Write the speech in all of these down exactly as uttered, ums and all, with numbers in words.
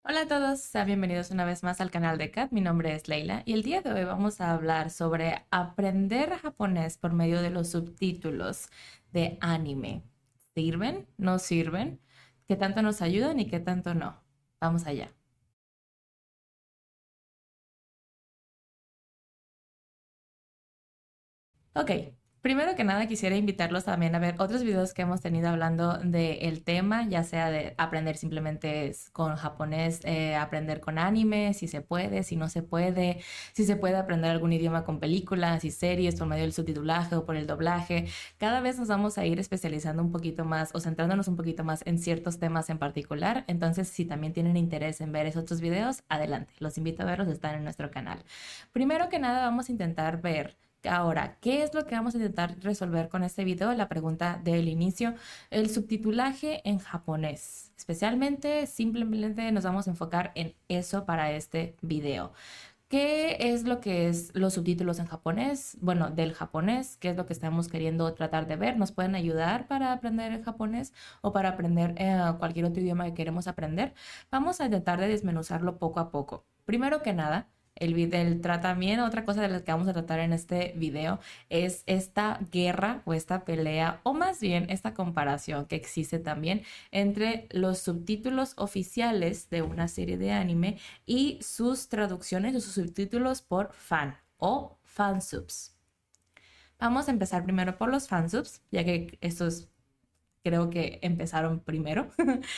Hola a todos, sean bienvenidos una vez más al canal de Kat. Mi nombre es Leila y el día de hoy vamos a hablar sobre aprender japonés por medio de los subtítulos de anime. ¿Sirven? ¿No sirven? ¿Qué tanto nos ayudan y qué tanto no? Vamos allá. Ok, primero que nada quisiera invitarlos también a ver otros videos que hemos tenido hablando del tema, ya sea de aprender simplemente s- con japonés, eh, aprender con anime, si se puede, si no se puede, si se puede aprender algún idioma con películas y series por medio del subtitulaje o por el doblaje. Cada vez nos vamos a ir especializando un poquito más o centrándonos un poquito más en ciertos temas en particular. Entonces, si también tienen interés en ver esos otros videos, adelante. Los invito a verlos, están en nuestro canal. Primero que nada, vamos a intentar ver ahora, ¿qué es lo que vamos a intentar resolver con este video? La pregunta del inicio, el subtitulaje en japonés. Especialmente, simplemente nos vamos a enfocar en eso para este video. ¿Qué es lo que es los subtítulos en japonés? Bueno, del japonés, ¿qué es lo que estamos queriendo tratar de ver? ¿Nos pueden ayudar para aprender el japonés o para aprender eh, cualquier otro idioma que queremos aprender? Vamos a intentar de desmenuzarlo poco a poco. Primero que nada, el, vid- el tratamiento, otra cosa de la que vamos a tratar en este video es esta guerra o esta pelea, o más bien esta comparación que existe también entre los subtítulos oficiales de una serie de anime y sus traducciones o sus subtítulos por fan o fansubs. Vamos a empezar primero por los fansubs, ya que estos creo que empezaron primero.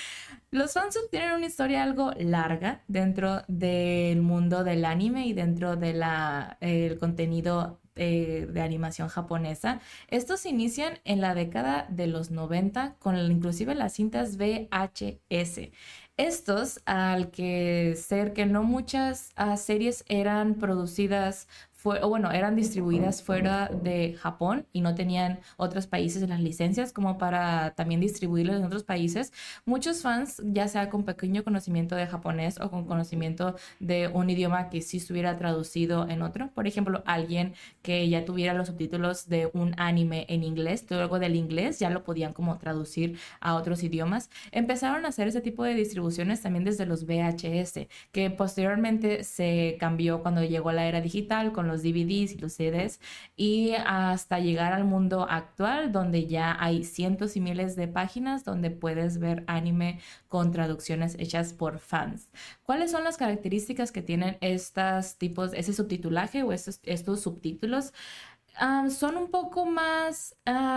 Los fansubs tienen una historia algo larga dentro del mundo del anime y dentro del de contenido eh, de animación japonesa. Estos inician en la década de los noventa con el- inclusive las cintas V H S. Estos, al que ser que no muchas ah, series eran producidas fue, o bueno, eran distribuidas fuera de Japón y no tenían otros países en las licencias como para también distribuirlos en otros países. Muchos fans, ya sea con pequeño conocimiento de japonés o con conocimiento de un idioma que sí estuviera traducido en otro, por ejemplo, alguien que ya tuviera los subtítulos de un anime en inglés, luego del inglés ya lo podían como traducir a otros idiomas. Empezaron a hacer ese tipo de distribuciones también desde los V H S, que posteriormente se cambió cuando llegó la era digital con los D V Ds y los C Ds y hasta llegar al mundo actual donde ya hay cientos y miles de páginas donde puedes ver anime con traducciones hechas por fans. ¿Cuáles son las características que tienen estos tipos, ese subtitulaje o estos, estos subtítulos? Um, son un poco más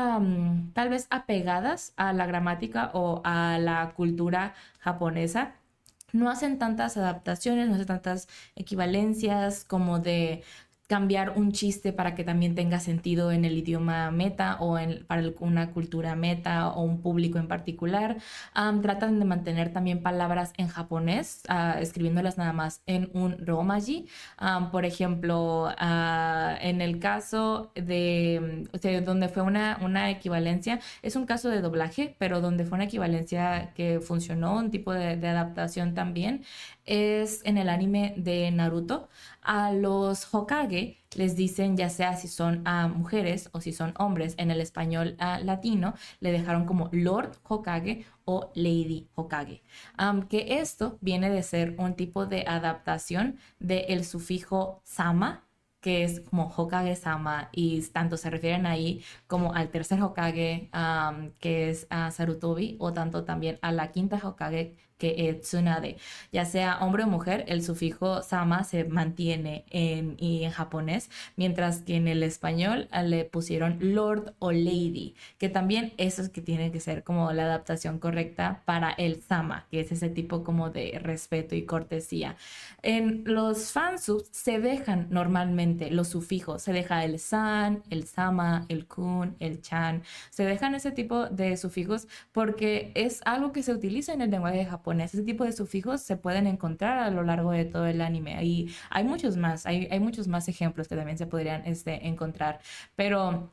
um, tal vez apegadas a la gramática o a la cultura japonesa. No hacen tantas adaptaciones, no hacen tantas equivalencias como de cambiar un chiste para que también tenga sentido en el idioma meta o en, para el- una cultura meta o un público en particular. Am, tratan de mantener también palabras en japonés, ah, escribiéndolas nada más en un romaji. Am, por ejemplo, ah, en el caso de, o sea, donde fue una, una equivalencia, es un caso de doblaje, pero donde fue una equivalencia que funcionó, un tipo de, de adaptación también, es en el anime de Naruto. A los Hokage les dicen, ya sea si son ah, mujeres o si son hombres, en el español ah, latino le dejaron como Lord Hokage o Lady Hokage. Am, que esto viene de ser un tipo de adaptación del sufijo sama, que es como Hokage-sama, y tanto se refieren ahí como al tercer Hokage, am, que es ah, Sarutobi, o tanto también a la quinta Hokage, que es Tsunade. Ya sea hombre o mujer, el sufijo sama se mantiene en, y en japonés, mientras que en el español ah, le pusieron Lord o Lady, que también eso es que tiene que ser como la adaptación correcta para el sama, que es ese tipo como de respeto y cortesía. En los fansubs se dejan normalmente los sufijos, se deja el san, el sama, el kun, el chan, se dejan ese tipo de sufijos porque es algo que se utiliza en el lenguaje japonés. Ese tipo de sufijos se pueden encontrar a lo largo de todo el anime y hay muchos más, hay, hay muchos más ejemplos que también se podrían este, encontrar, pero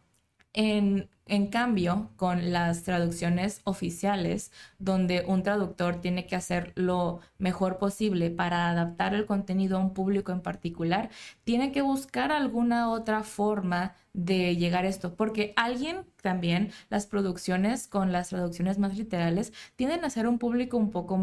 en, en cambio, con las traducciones oficiales, donde un traductor tiene que hacer lo mejor posible para adaptar el contenido a un público en particular, tiene que buscar alguna otra forma de llegar a esto, porque alguien también, las producciones con las traducciones más literales tienden a ser un público un poco más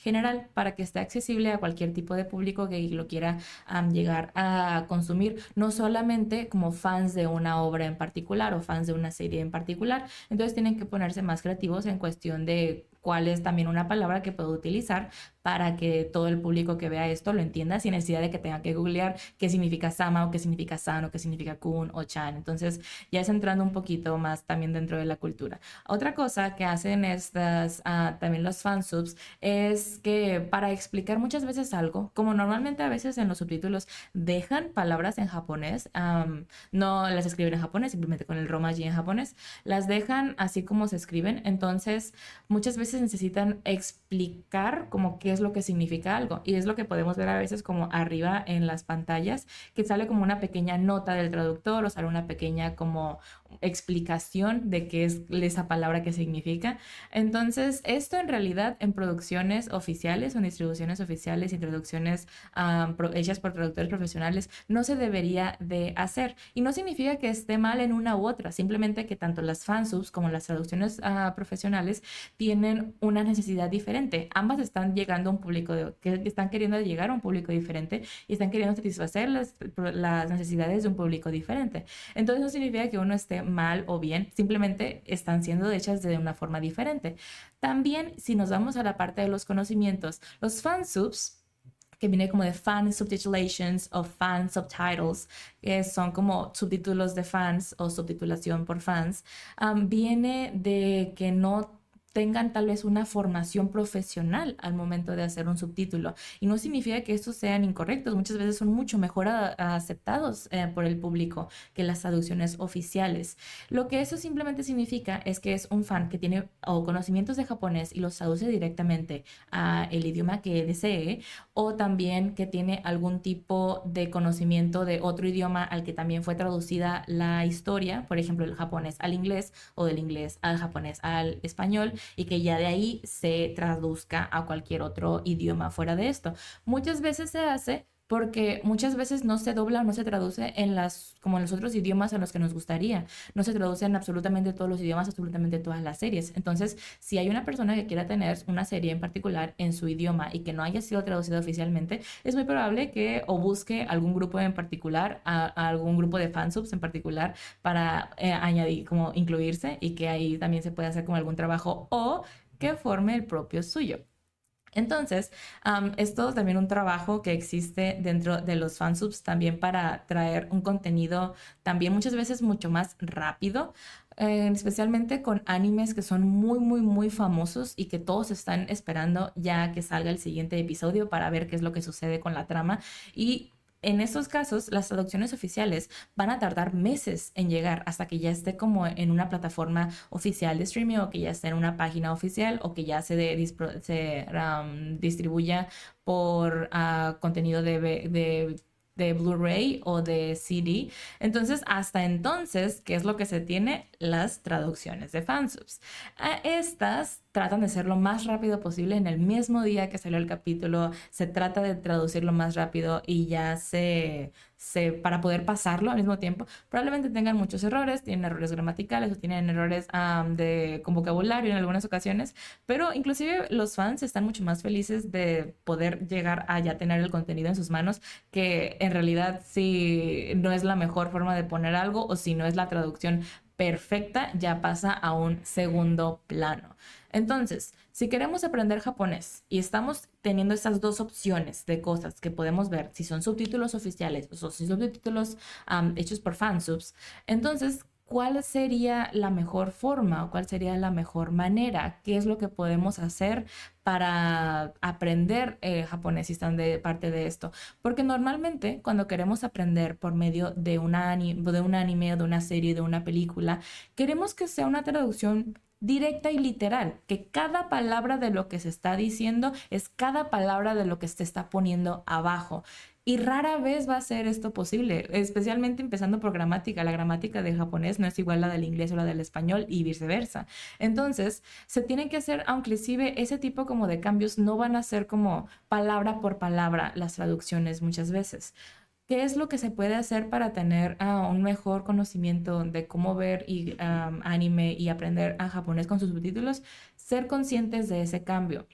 general para que esté accesible a cualquier tipo de público que lo quiera um, llegar a consumir, no solamente como fans de una obra en particular o fans de una serie en particular. Entonces tienen que ponerse más creativos en cuestión de cuál es también una palabra que puedo utilizar para que todo el público que vea esto lo entienda sin necesidad de que tenga que googlear qué significa Sama o qué significa San o qué significa Kun o Chan. Entonces ya es entrando un poquito más también dentro de la cultura. Otra cosa que hacen estas, uh, también los fansubs, es que para explicar muchas veces algo, como normalmente a veces en los subtítulos dejan palabras en japonés, um, no las escriben en japonés, simplemente con el romaji en japonés, las dejan así como se escriben, entonces muchas veces necesitan explicar como qué es lo que significa algo, y es lo que podemos ver a veces como arriba en las pantallas, que sale como una pequeña nota del traductor o sale una pequeña como explicación de qué es esa palabra que significa. Entonces esto en realidad en producciones oficiales o en distribuciones oficiales y traducciones um, pro hechas por traductores profesionales no se debería de hacer, y no significa que esté mal en una u otra, simplemente que tanto las fansubs como las traducciones uh, profesionales tienen una necesidad diferente. Ambas están llegando a un público de, que están queriendo llegar a un público diferente y están queriendo satisfacer las, las necesidades de un público diferente. Entonces no significa que uno esté mal o bien, simplemente están siendo hechas de una forma diferente. También, si nos vamos a la parte de los conocimientos, los fansubs, que viene como de fan subtitulations o fan subtitles, que son como subtítulos de fans o subtitulación por fans, um, viene de que no tengan tal vez una formación profesional al momento de hacer un subtítulo. Y no significa que estos sean incorrectos, muchas veces son mucho mejor a, a aceptados eh, por el público que las traducciones oficiales. Lo que eso simplemente significa es que es un fan que tiene o conocimientos de japonés y los traduce directamente a el idioma que desee, o también que tiene algún tipo de conocimiento de otro idioma al que también fue traducida la historia, por ejemplo, el japonés al inglés o del inglés al japonés al español, y que ya de ahí se traduzca a cualquier otro idioma fuera de esto. Muchas veces se hace porque muchas veces no se dobla o no se traduce en las, como en los otros idiomas en los que nos gustaría. No se traduce en absolutamente todos los idiomas, absolutamente todas las series. Entonces, si hay una persona que quiera tener una serie en particular en su idioma y que no haya sido traducida oficialmente, es muy probable que o busque algún grupo en particular, a, a algún grupo de fansubs en particular para eh, añadir, como incluirse, y que ahí también se puede hacer como algún trabajo o que forme el propio suyo. Entonces, um, es todo también un trabajo que existe dentro de los fansubs también para traer un contenido también muchas veces mucho más rápido, eh, especialmente con animes que son muy, muy, muy famosos y que todos están esperando ya que salga el siguiente episodio para ver qué es lo que sucede con la trama. Y en estos casos, las traducciones oficiales van a tardar meses en llegar hasta que ya esté como en una plataforma oficial de streaming, o que ya esté en una página oficial, o que ya se, de, se um, distribuya por uh, contenido de, de de Blu-ray o de C D. Entonces, hasta entonces, ¿qué es lo que se tiene? Las traducciones de fansubs. A estas tratan de ser lo más rápido posible en el mismo día que salió el capítulo. Se trata de traducirlo más rápido y ya se, se para poder pasarlo al mismo tiempo. Probablemente tengan muchos errores, tienen errores gramaticales o tienen errores um, de, con vocabulario en algunas ocasiones, pero inclusive los fans están mucho más felices de poder llegar a ya tener el contenido en sus manos, que en realidad si no es la mejor forma de poner algo o si no es la traducción perfecta, ya pasa a un segundo plano. Entonces, si queremos aprender japonés y estamos teniendo estas dos opciones de cosas que podemos ver, si son subtítulos oficiales o si son subtítulos um, hechos por fansubs, entonces, ¿cuál sería la mejor forma o cuál sería la mejor manera? ¿Qué es lo que podemos hacer para aprender eh, japonés si están de parte de esto? Porque normalmente cuando queremos aprender por medio de, una de un anime o de una serie, de una película, queremos que sea una traducción directa y literal, que cada palabra de lo que se está diciendo es cada palabra de lo que se está poniendo abajo. Y rara vez va a ser esto posible, especialmente empezando por gramática. La gramática del japonés no es igual a la del inglés o la del español y viceversa. Entonces, se tienen que hacer, aunque inclusive ese tipo como de cambios no van a ser como palabra por palabra las traducciones muchas veces. ¿Qué es lo que se puede hacer para tener uh, un mejor conocimiento de cómo ver y, um, anime y aprender a japonés con sus subtítulos? Ser conscientes de ese cambio.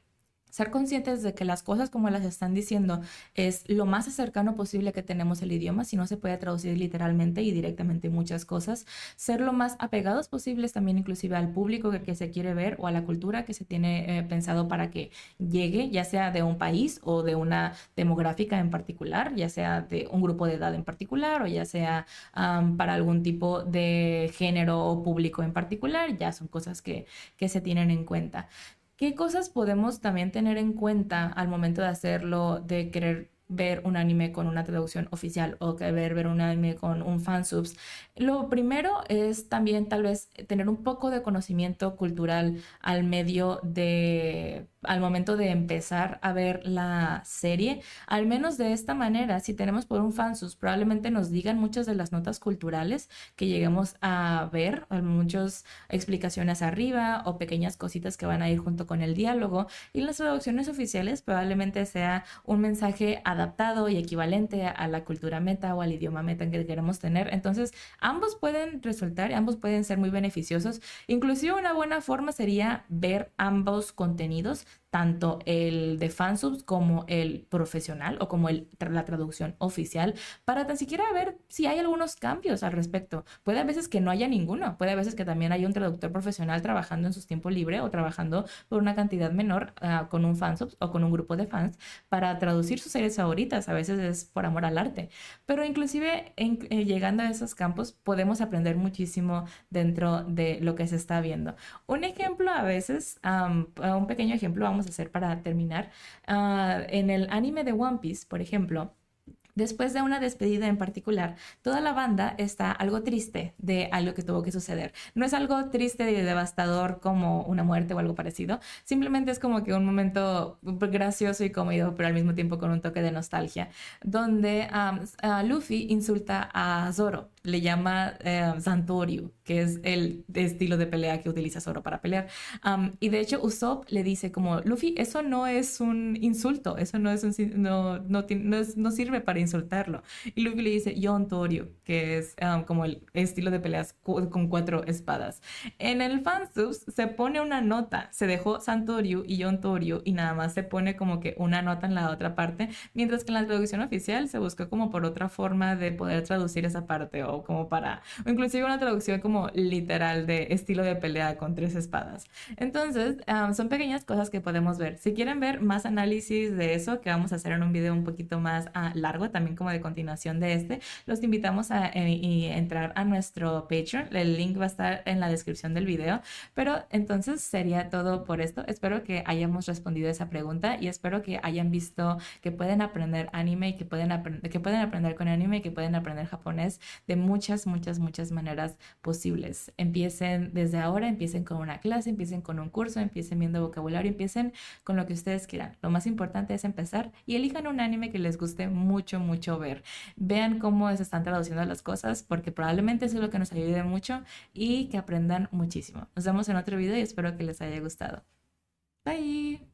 ser conscientes de que las cosas como las están diciendo es lo más cercano posible que tenemos el idioma, si no se puede traducir literalmente y directamente muchas cosas, ser lo más apegados posibles también inclusive al público que, que se quiere ver o a la cultura que se tiene eh, pensado para que llegue, ya sea de un país o de una demográfica en particular, ya sea de un grupo de edad en particular o ya sea um, para algún tipo de género o público en particular, ya son cosas que, que se tienen en cuenta. ¿Qué cosas podemos también tener en cuenta al momento de hacerlo, de querer ver un anime con una traducción oficial o querer ver un anime con un fansubs? Lo primero es también tal vez tener un poco de conocimiento cultural al medio de, al momento de empezar a ver la serie. Al menos de esta manera, si tenemos por un fansubs, probablemente nos digan muchas de las notas culturales que lleguemos a ver, muchas explicaciones arriba o pequeñas cositas que van a ir junto con el diálogo. Y las traducciones oficiales probablemente sea un mensaje adaptado y equivalente a la cultura meta o al idioma meta que queremos tener. Entonces, ambos pueden resultar, ambos pueden ser muy beneficiosos. Inclusive una buena forma sería ver ambos contenidos, tanto el de fansubs como el profesional o como el, la traducción oficial, para tan siquiera ver si hay algunos cambios al respecto. Puede a veces que no haya ninguno, puede a veces que también haya un traductor profesional trabajando en su tiempo libre o trabajando por una cantidad menor uh, con un fansubs o con un grupo de fans para traducir sus series favoritas. A veces es por amor al arte, pero inclusive en, eh, llegando a esos campos podemos aprender muchísimo dentro de lo que se está viendo. Un ejemplo a veces, um, un pequeño ejemplo vamos a hacer para terminar. Uh, en el anime de One Piece, por ejemplo, después de una despedida en particular, toda la banda está algo triste de algo que tuvo que suceder. No es algo triste y devastador como una muerte o algo parecido, simplemente es como que un momento gracioso y cómodo, pero al mismo tiempo con un toque de nostalgia, donde um, uh, Luffy insulta a Zoro, le llama eh, Santoryu, que es el estilo de pelea que utiliza Zoro para pelear. Um, y de hecho Usopp le dice como, Luffy, eso no es un insulto, eso no, es un, no, no, no, es, no sirve para insultarlo. Y Luffy le dice Yon Toryu, que es um, como el estilo de peleas cu con cuatro espadas. En el fansubs se pone una nota, se dejó Santoryu y Yon Toryu y nada más se pone como que una nota en la otra parte, mientras que en la traducción oficial se buscó como por otra forma de poder traducir esa parte o como para, o inclusive una traducción como literal de estilo de pelea con tres espadas. Entonces, um, son pequeñas cosas que podemos ver. Si quieren ver más análisis de eso, que vamos a hacer en un video un poquito más uh, largo, también como de continuación de este, los invitamos a eh, entrar a nuestro Patreon. El link va a estar en la descripción del video. Pero entonces sería todo por esto. Espero que hayamos respondido esa pregunta y espero que hayan visto que pueden aprender anime y que pueden, aprend que pueden aprender con anime y que pueden aprender japonés de muchas, muchas, muchas maneras posibles. Empiecen desde ahora, empiecen con una clase, empiecen con un curso, empiecen viendo vocabulario, empiecen con lo que ustedes quieran. Lo más importante es empezar y elijan un anime que les guste mucho, mucho ver. Vean cómo se están traduciendo las cosas porque probablemente eso es lo que nos ayude mucho y que aprendan muchísimo. Nos vemos en otro video y espero que les haya gustado. Bye.